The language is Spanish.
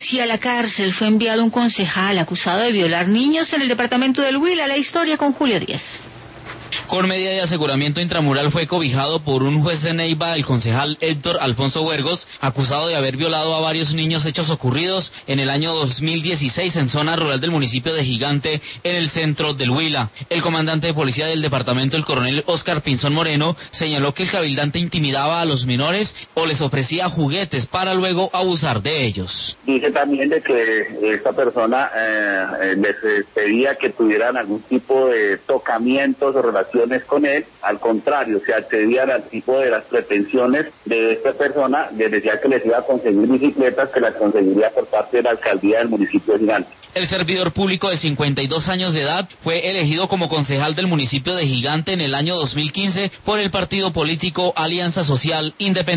y a la cárcel fue enviado un concejal acusado de violar niños en el departamento del Huila. La historia con Julio Díez. Con medida de aseguramiento intramural fue cobijado por un juez de Neiva el concejal Héctor Alfonso Huergos, acusado de haber violado a varios niños, hechos ocurridos en el año 2016 en zona rural del municipio de Gigante, en el centro del Huila. El comandante de policía del departamento, el coronel Oscar Pinzón Moreno, señaló que el cabildante intimidaba a los menores o les ofrecía juguetes para luego abusar de ellos. Dice también de que esta persona les pedía que tuvieran algún tipo de tocamientos o relaciones con él. Al contrario, se accedían al tipo de las pretensiones de esta persona, les decía que les iba a conseguir bicicletas, que las conseguiría por parte de la alcaldía del municipio de Gigante. El servidor público de 52 años de edad fue elegido como concejal del municipio de Gigante en el año 2015 por el partido político Alianza Social Independiente.